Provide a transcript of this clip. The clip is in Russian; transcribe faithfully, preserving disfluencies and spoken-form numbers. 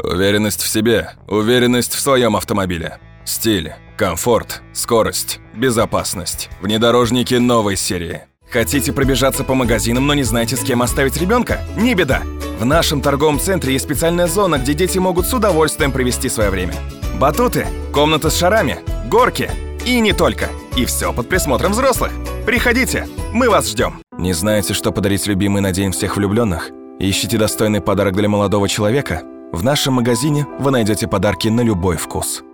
Уверенность в себе, уверенность в своем автомобиле. Стиль, комфорт, скорость, безопасность. Внедорожники новой серии. Хотите пробежаться по магазинам, но не знаете, с кем оставить ребенка? Не беда! В нашем торговом центре есть специальная зона, где дети могут с удовольствием провести свое время. Батуты, комната с шарами, горки и не только. И все под присмотром взрослых. Приходите, мы вас ждем. Не знаете, что подарить любимой на День всех влюбленных? Ищите достойный подарок для молодого человека? В нашем магазине вы найдете подарки на любой вкус.